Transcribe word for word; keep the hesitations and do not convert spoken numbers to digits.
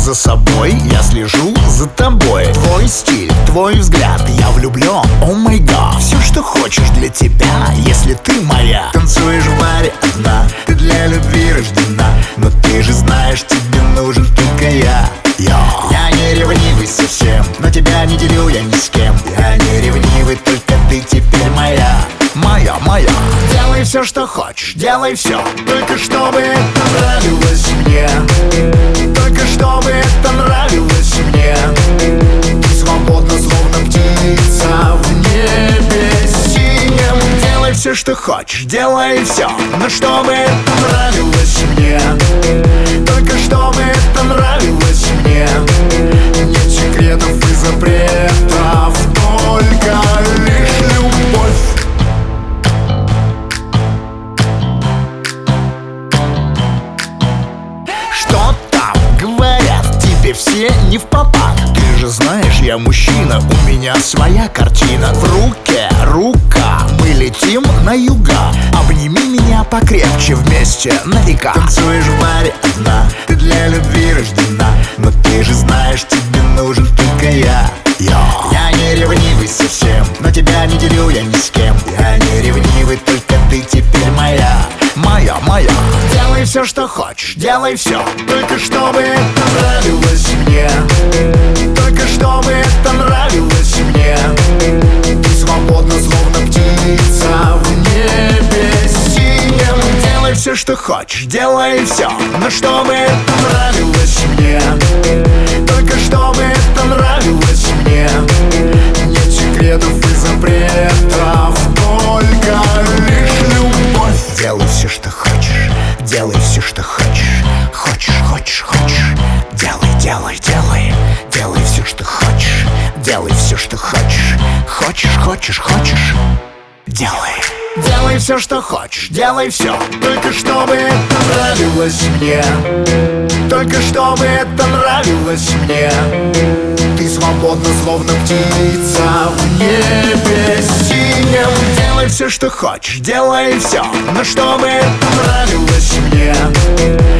за собой, я слежу за тобой. Твой стиль, твой взгляд, я влюблен, о май гад. Все, что хочешь для тебя, если ты моя. Танцуешь в баре одна, ты для любви рождена. Но ты же знаешь, тебе нужен только я. Я, я не ревнивый совсем, но тебя не делю я ни с кем. Я не ревнивый, только ты теперь моя. Моя, моя. Делай все, что хочешь, делай все, только чтобы это нравилось мне. Только чтобы это нравилось мне. Ты свободна, словно птица в небе синем. Делай все, что хочешь, делай все, но чтобы это нравилось мне. Только чтобы это нравилось мне. Нет секретов и запретов, только лишь любовь. Что там говорят тебе все не в попад? Ты же знаешь, я мужчина, у меня своя картина. В руке рука, мы летим на юга. Обними меня покрепче, вместе на века. Танцуешь в баре одна, ты для любви рождена. Но ты же знаешь, тебе нужен только я. Я, я не ревнивый совсем, но тебя не делю я ни с кем. Я не ревнивый, только ты теперь моя. Моя, моя. Делай все, что хочешь, делай все, только чтобы это нравилось мне. Только чтобы это нравилось мне. Ты свободна, словно птица в небе синем. Делай все, что хочешь, делай все, но чтобы это нравилось мне. Только чтобы это нравилось мне. Нет секретов и запретов, только лишь любовь. Делай все, что хочешь, делай все, что хочешь. Хочешь, хочешь, хочешь. Делай, делай, делай. Делай все, что хочешь. Делай все, что хочешь. Хочешь, хочешь, хочешь. Делай. Делай все, что хочешь, делай все, только чтобы это нравилось мне. Только чтобы это нравилось мне. Ты свободна, словно птица в небе синем. Делай все, что хочешь, делай все, но чтобы это нравилось мне.